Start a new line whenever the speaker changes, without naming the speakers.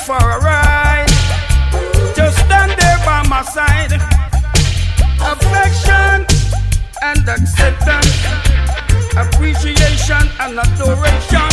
for a ride. Just stand there by my side. Affection and acceptance, appreciation and adoration.